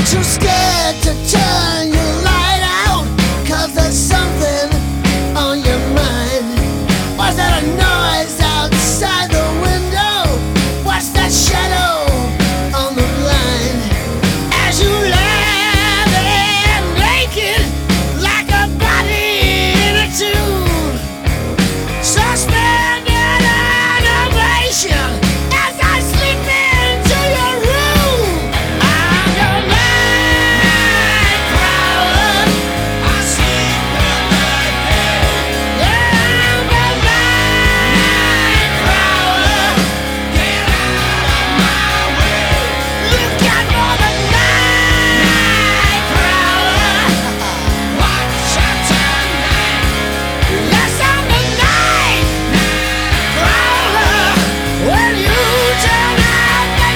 too scared to turn your light out, 'cause there's something on your mind. Was that a noise outside the window? What's that shadow on the blind? As you lie there naked like a body in a tube, suspended animation as I slip into your room. I'm your night prowler. I sleep in the day. Yeah, I'm your night prowler. Get out of my way. Look out for the night prowler. Watch out tonight. Yes, I'm the night prowler. When you turn out the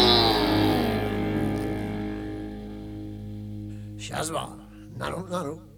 Shazma, Naru Naru.